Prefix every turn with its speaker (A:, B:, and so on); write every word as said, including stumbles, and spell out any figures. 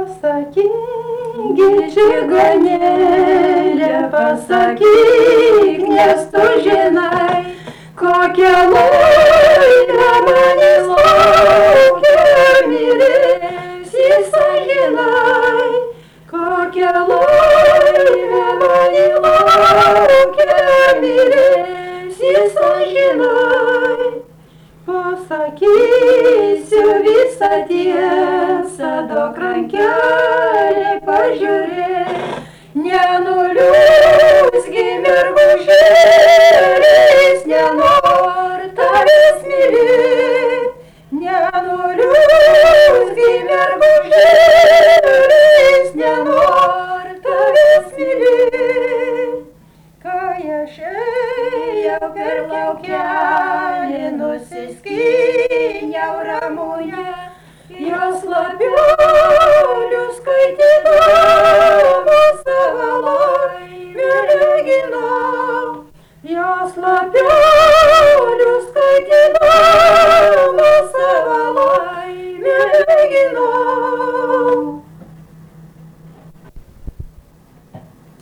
A: Pasakyk, čigonėlė, pasakyk, nes tu žinai, kokia laimė manęs laukia, mylysis žinai, kokia laimė manęs laukia, mylysis žinai. Pasakysiu visą tiesą, duok rankelį pažiūrėk, nenuliūsgi mergužėlis, nenor tavęs mylėt, nenuliūsgi mergužėlis, nenor tavęs mylėt. Kai aš ėjau per laukelį, nusiskyniau ramuje, jos lapelius skaitydama savo laimę lyginau, jos lapelius skaitydama savo laimę lyginau.